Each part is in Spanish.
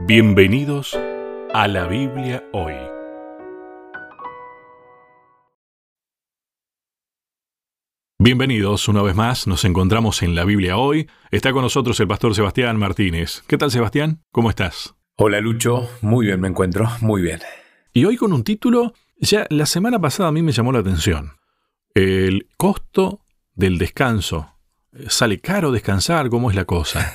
Bienvenidos a la Biblia Hoy. Bienvenidos una vez más, nos encontramos en la Biblia Hoy. Está con nosotros el pastor Sebastián Martínez. ¿Qué tal, Sebastián? ¿Cómo estás? Hola, Lucho. Muy bien, me encuentro. Muy bien. Y hoy con un título, ya la semana pasada a mí me llamó la atención. El costo del descanso. ¿Sale caro descansar? ¿Cómo es la cosa?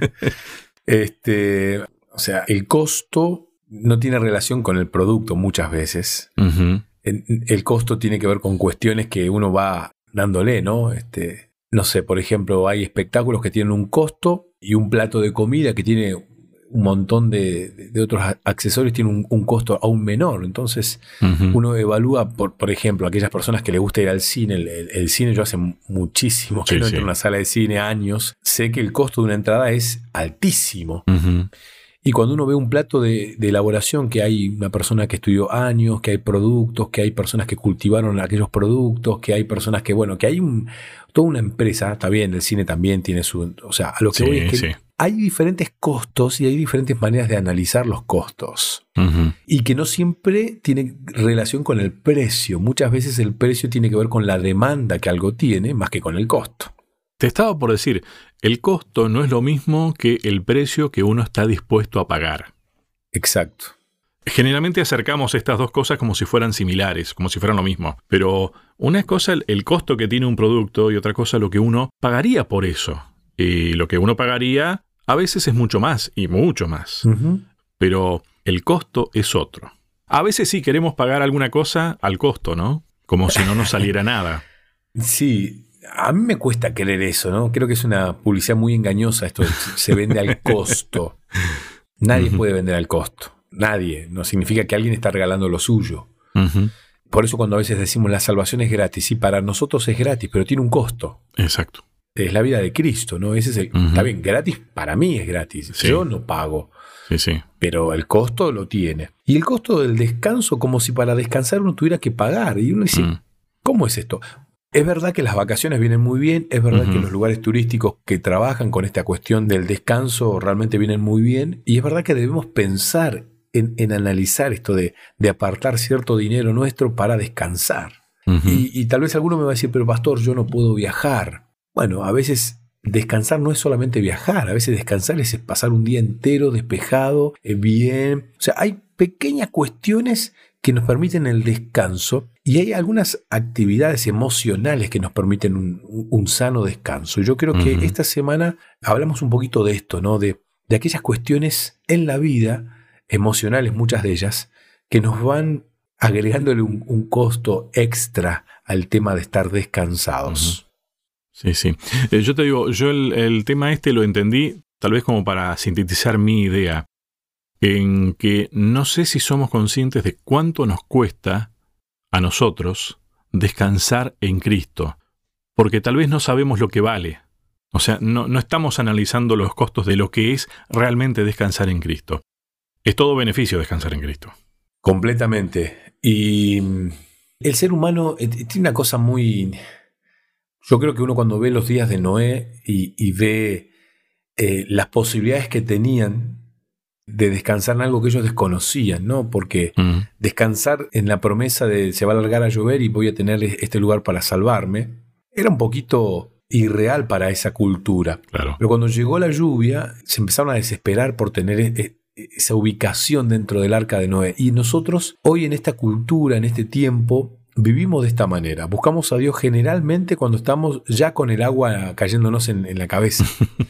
O sea, el costo no tiene relación con el producto muchas veces. Uh-huh. El costo tiene que ver con cuestiones que uno va dándole, ¿no? No sé, por ejemplo, hay espectáculos que tienen un costo y un plato de comida que tiene un montón de otros accesorios tiene un costo aún menor. Entonces, Uh-huh. uno evalúa, por ejemplo, aquellas personas que les gusta ir al cine. El cine, yo hace muchísimo que no entro en una sala de cine, años. Sé que el costo de una entrada es altísimo. Uh-huh. Y cuando uno ve un plato de elaboración, que hay una persona que estudió años, que hay productos, que hay personas que cultivaron aquellos productos, que hay personas que, bueno, que hay toda una empresa, está bien, el cine también tiene su... O sea, a lo que voy es que hay diferentes costos y hay diferentes maneras de analizar los costos. Uh-huh. Y que no siempre tiene relación con el precio. Muchas veces el precio tiene que ver con la demanda que algo tiene, más que con el costo. Te estaba por decir, el costo no es lo mismo que el precio que uno está dispuesto a pagar. Exacto. Generalmente acercamos estas dos cosas como si fueran similares, como si fueran lo mismo. Pero una cosa el costo que tiene un producto y otra cosa lo que uno pagaría por eso. Y lo que uno pagaría a veces es mucho más y mucho más. Uh-huh. Pero el costo es otro. A veces sí queremos pagar alguna cosa al costo, ¿no? Como si no nos saliera nada. Sí. A mí me cuesta creer eso, ¿no? Creo que es una publicidad muy engañosa. Esto se vende al costo. Nadie puede vender al costo. Nadie. No significa que alguien está regalando lo suyo. Uh-huh. Por eso cuando a veces decimos la salvación es gratis. Sí, para nosotros es gratis, pero tiene un costo. Exacto. Es la vida de Cristo, ¿no? Ese es el, Uh-huh. Está bien, gratis para mí es gratis. Sí. Yo no pago. Sí. Pero el costo lo tiene. Y el costo del descanso, como si para descansar uno tuviera que pagar. Y uno dice, ¿cómo es esto? Es verdad que las vacaciones vienen muy bien, es verdad Uh-huh. que los lugares turísticos que trabajan con esta cuestión del descanso realmente vienen muy bien, y es verdad que debemos pensar en analizar esto de apartar cierto dinero nuestro para descansar. Uh-huh. Y tal vez alguno me va a decir, pero pastor, yo no puedo viajar. Bueno, a veces descansar no es solamente viajar, a veces descansar es pasar un día entero despejado, bien. O sea, hay pequeñas cuestiones que nos permiten el descanso y hay algunas actividades emocionales que nos permiten un sano descanso. Yo creo que esta semana hablamos un poquito de esto, ¿no? De aquellas cuestiones en la vida, emocionales muchas de ellas, que nos van agregándole un costo extra al tema de estar descansados. Sí. Yo te digo, yo el tema lo entendí tal vez como para sintetizar mi idea, en que no sé si somos conscientes de cuánto nos cuesta a nosotros descansar en Cristo, porque tal vez no sabemos lo que vale. O sea, no estamos analizando los costos de lo que es realmente descansar en Cristo. Es todo beneficio descansar en Cristo. Completamente. Y el ser humano tiene una cosa muy... Yo creo que uno cuando ve los días de Noé y ve las posibilidades que tenían de descansar en algo que ellos desconocían, ¿no? Porque descansar en la promesa de se va a largar a llover y voy a tener este lugar para salvarme, era un poquito irreal para esa cultura. Claro. Pero cuando llegó la lluvia, se empezaron a desesperar por tener esa ubicación dentro del arca de Noé. Y nosotros, hoy en esta cultura, en este tiempo, vivimos de esta manera. Buscamos a Dios generalmente cuando estamos ya con el agua cayéndonos en la cabeza.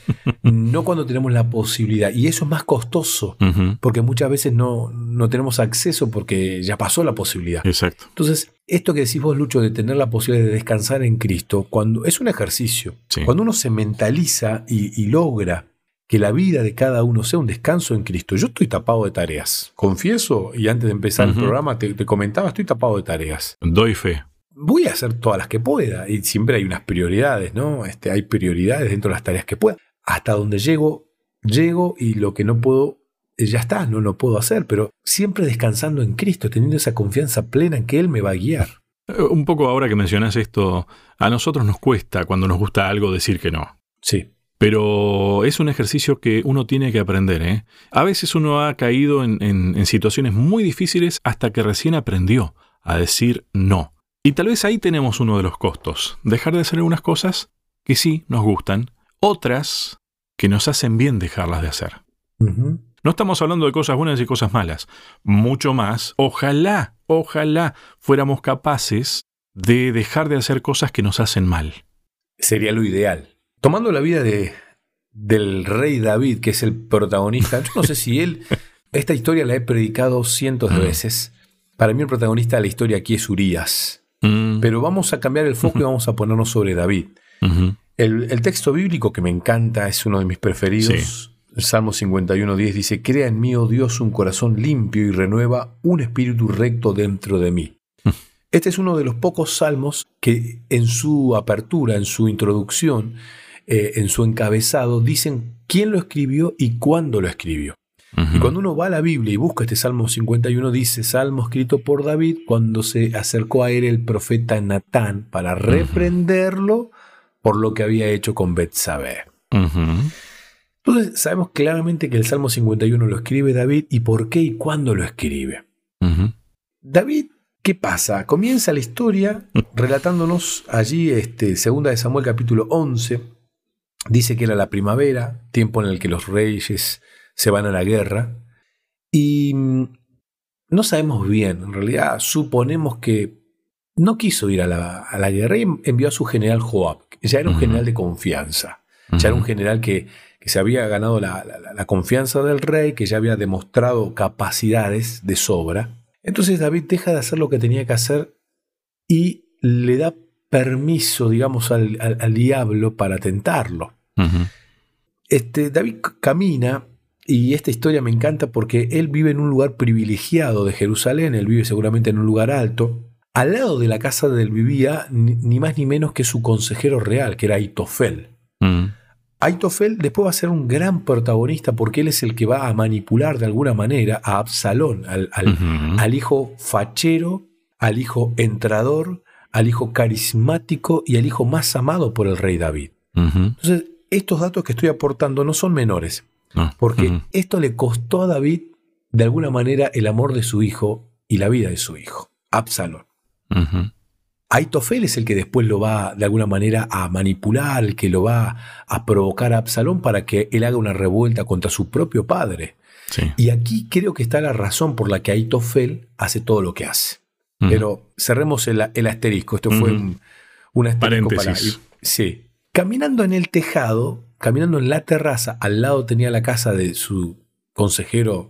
No cuando tenemos la posibilidad. Y eso es más costoso, porque muchas veces no tenemos acceso porque ya pasó la posibilidad. Exacto. Entonces, esto que decís vos, Lucho, de tener la posibilidad de descansar en Cristo, cuando es un ejercicio. Sí. Cuando uno se mentaliza y logra que la vida de cada uno sea un descanso en Cristo. Yo estoy tapado de tareas. Confieso, y antes de empezar el programa te comentaba, estoy tapado de tareas. Doy fe. Voy a hacer todas las que pueda. Y siempre hay unas prioridades, ¿no? Hay prioridades dentro de las tareas que pueda. Hasta donde llego y lo que no puedo, ya está, no lo puedo hacer. Pero siempre descansando en Cristo, teniendo esa confianza plena en que Él me va a guiar. Un poco ahora que mencionas esto, a nosotros nos cuesta cuando nos gusta algo decir que no. Sí. Pero es un ejercicio que uno tiene que aprender, ¿eh? A veces uno ha caído en situaciones muy difíciles hasta que recién aprendió a decir no. Y tal vez ahí tenemos uno de los costos. Dejar de hacer algunas cosas que sí nos gustan, otras que nos hacen bien dejarlas de hacer. Ujú. No estamos hablando de cosas buenas y cosas malas. Mucho más, ojalá fuéramos capaces de dejar de hacer cosas que nos hacen mal. Sería lo ideal. Tomando la vida del rey David, que es el protagonista, yo no sé si esta historia la he predicado cientos de veces. Para mí el protagonista de la historia aquí es Urías. Pero vamos a cambiar el foco y vamos a ponernos sobre David. El texto bíblico que me encanta, es uno de mis preferidos. Sí. El Salmo 51:10 dice: Crea en mí, oh Dios, un corazón limpio y renueva un espíritu recto dentro de mí. Este es uno de los pocos salmos que en su apertura, en su introducción, en su encabezado, dicen quién lo escribió y cuándo lo escribió. Y cuando uno va a la Biblia y busca este Salmo 51, dice: Salmo escrito por David cuando se acercó a él el profeta Natán para reprenderlo por lo que había hecho con Betsabé. Entonces sabemos claramente que el Salmo 51 lo escribe David. ¿Y por qué y cuándo lo escribe? David, ¿qué pasa? Comienza la historia relatándonos allí, 2 de Samuel capítulo 11. Dice que era la primavera, tiempo en el que los reyes se van a la guerra. Y no sabemos bien, en realidad suponemos que no quiso ir a la guerra y envió a su general Joab, que ya era un general de confianza. Ya era un general que se había ganado la confianza del rey, que ya había demostrado capacidades de sobra. Entonces David deja de hacer lo que tenía que hacer y le da permiso, digamos, al diablo para tentarlo. David camina, y esta historia me encanta porque él vive en un lugar privilegiado de Jerusalén, él vive seguramente en un lugar alto. Al lado de la casa de él vivía ni más ni menos que su consejero real, que era Aitofel. Aitofel después va a ser un gran protagonista porque él es el que va a manipular de alguna manera a Absalón, al hijo fachero, al hijo entrador, al hijo carismático y al hijo más amado por el rey David. Entonces, estos datos que estoy aportando no son menores, porque esto le costó a David de alguna manera el amor de su hijo y la vida de su hijo, Absalón. Aitofel es el que después lo va de alguna manera a manipular, el que lo va a provocar a Absalón para que él haga una revuelta contra su propio padre. Sí. Y aquí creo que está la razón por la que Aitofel hace todo lo que hace. Pero cerremos el asterisco. Esto fue un asterisco. Paréntesis. Sí. Caminando en el tejado, caminando en la terraza, al lado tenía la casa de su consejero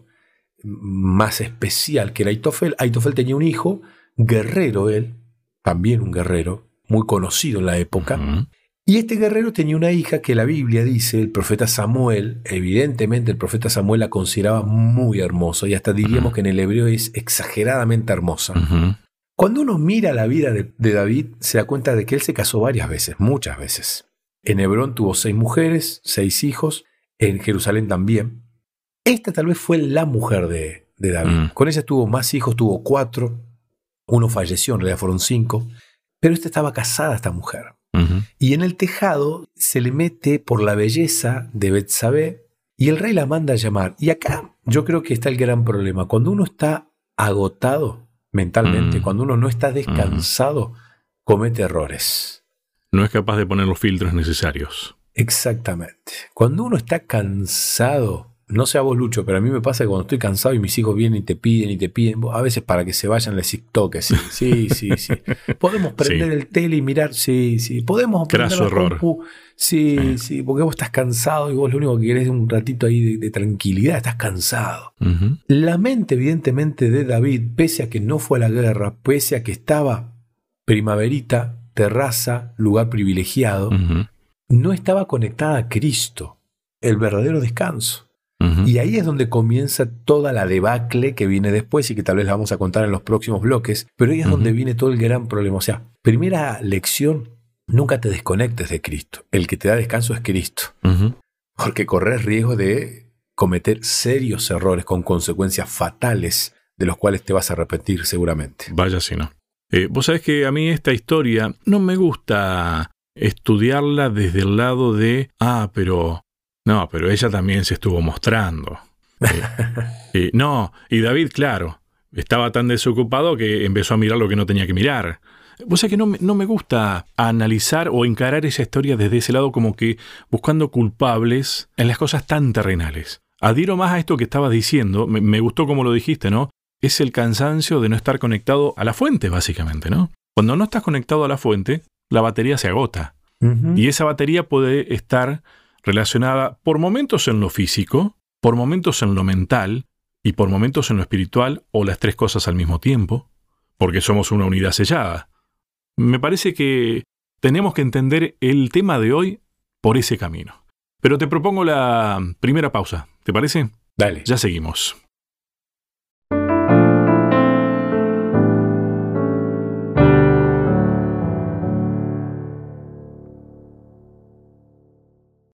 más especial, que era Aitofel. Aitofel tenía un hijo, guerrero él, también un guerrero, muy conocido en la época. Y este guerrero tenía una hija que la Biblia dice, el profeta Samuel, evidentemente el profeta Samuel la consideraba muy hermosa, y hasta diríamos que en el hebreo es exageradamente hermosa. Cuando uno mira la vida de David, se da cuenta de que él se casó varias veces, muchas veces. En Hebrón tuvo 6 mujeres, 6 hijos, en Jerusalén también. Esta tal vez fue la mujer de David. Con ella tuvo más hijos, tuvo 4. Uno falleció, en realidad fueron 5. Pero esta estaba casada, esta mujer. Y en el tejado se le mete por la belleza de Betsabé y el rey la manda a llamar. Y acá yo creo que está el gran problema. Cuando uno está agotado mentalmente, cuando uno no está descansado, comete errores. No es capaz de poner los filtros necesarios. Exactamente. Cuando uno está cansado, no sé a vos, Lucho, pero a mí me pasa que cuando estoy cansado y mis hijos vienen y te piden, a veces para que se vayan les toque, sí. Podemos prender el tele y mirar, sí. Podemos prender la compu, sí, porque vos estás cansado y vos lo único que querés es un ratito ahí de tranquilidad, estás cansado. La mente, evidentemente, de David, pese a que no fue a la guerra, pese a que estaba primaverita, terraza, lugar privilegiado, no estaba conectada a Cristo, el verdadero descanso. Y ahí es donde comienza toda la debacle que viene después y que tal vez la vamos a contar en los próximos bloques, pero ahí es donde viene todo el gran problema. O sea, primera lección, nunca te desconectes de Cristo. El que te da descanso es Cristo. Porque corres riesgo de cometer serios errores con consecuencias fatales de los cuales te vas a arrepentir seguramente. Vaya si no. Vos sabés que a mí esta historia no me gusta estudiarla desde el lado de, pero ella también se estuvo mostrando. No, y David, claro, estaba tan desocupado que empezó a mirar lo que no tenía que mirar. O sea que no me gusta analizar o encarar esa historia desde ese lado como que buscando culpables en las cosas tan terrenales. Adhiero más a esto que estabas diciendo, me gustó como lo dijiste, ¿no? Es el cansancio de no estar conectado a la fuente, básicamente, ¿no? Cuando no estás conectado a la fuente, la batería se agota. Uh-huh. Y esa batería puede estar relacionada por momentos en lo físico, por momentos en lo mental y por momentos en lo espiritual o las tres cosas al mismo tiempo, porque somos una unidad sellada. Me parece que tenemos que entender el tema de hoy por ese camino. Pero te propongo la primera pausa, ¿te parece? Dale. Ya seguimos.